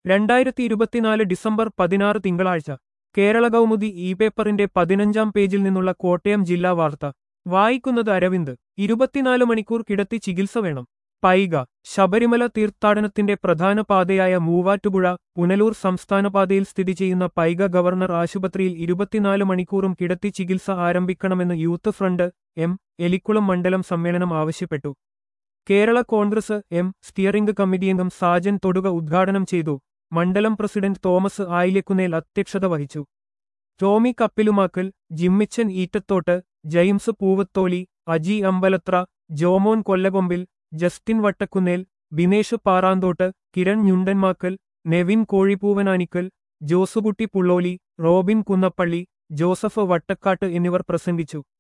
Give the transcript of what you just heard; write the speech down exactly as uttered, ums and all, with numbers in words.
രണ്ടായിരത്തി ഇരുപത്തിനാല് ഡിസംബർ പതിനാറ് തിങ്കളാഴ്ച കേരള കൗമുദി ഇ പേപ്പറിന്റെ പതിനഞ്ചാം പേജിൽ നിന്നുള്ള കോട്ടയം ജില്ലാ വാർത്ത വായിക്കുന്നത് അരവിന്ദ് ഇരുപത്തിനാല് മണിക്കൂർ കിടത്തി ചികിത്സ വേണം. പൈക ശബരിമല തീർത്ഥാടനത്തിന്റെ പ്രധാന പാതയായ മൂവാറ്റുപുഴ പുനലൂർ സംസ്ഥാന പാതയിൽ സ്ഥിതി ചെയ്യുന്ന പൈക ഗവർണർ ആശുപത്രിയിൽ ഇരുപത്തിനാല് മണിക്കൂറും കിടത്തി ചികിത്സ ആരംഭിക്കണമെന്ന് യൂത്ത് ഫ്രണ്ട് എം എലിക്കുളം മണ്ഡലം സമ്മേളനം ആവശ്യപ്പെട്ടു. കേരള കോൺഗ്രസ് എം സ്റ്റിയറിംഗ് കമ്മിറ്റിയംഗം സാജൻ തൊടുക ഉദ്ഘാടനം ചെയ്തു. മണ്ഡലം പ്രസിഡന്റ് തോമസ് ആയില്യക്കുന്നേൽ അധ്യക്ഷത വഹിച്ചു. Tomy Kappilumakkal, Jimmichan Eettathottu, James Poovatholi, Aji Ambalathra, Jomon Kollakombil, Justin Vattakkunnel, Binesh Paranthottu, Kiran Njundanmakkal, Nevin Kozhippoovananikkal, Josukutty Pulloli, Robin Kunnappally, Joseph Vattakkattu എന്നിവർ പ്രസംഗിച്ചു.